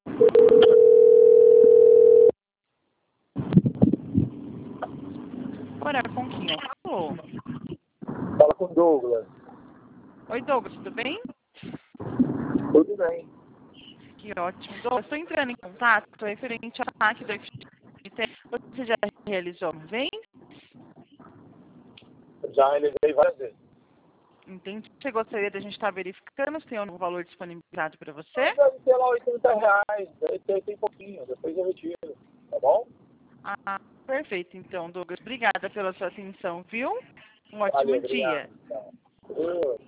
Ora, com quem eu falo? Fala com o Douglas. Oi, Douglas, tudo bem? Tudo bem. Que ótimo. Douglas, estou entrando em contato referente ao ataque do FGTS. Você já realizou uma vez? Já realizei várias vezes. Entendi. Você gostaria da gente estar verificando se tem algum valor disponibilizado para você? Deve ser lá R$ 80, deve ter tem pouquinho, depois eu retiro, tá bom? Ah, perfeito. Então, Douglas, obrigada pela sua atenção, viu? Um ótimo Valeu, dia. obrigado. Tchau.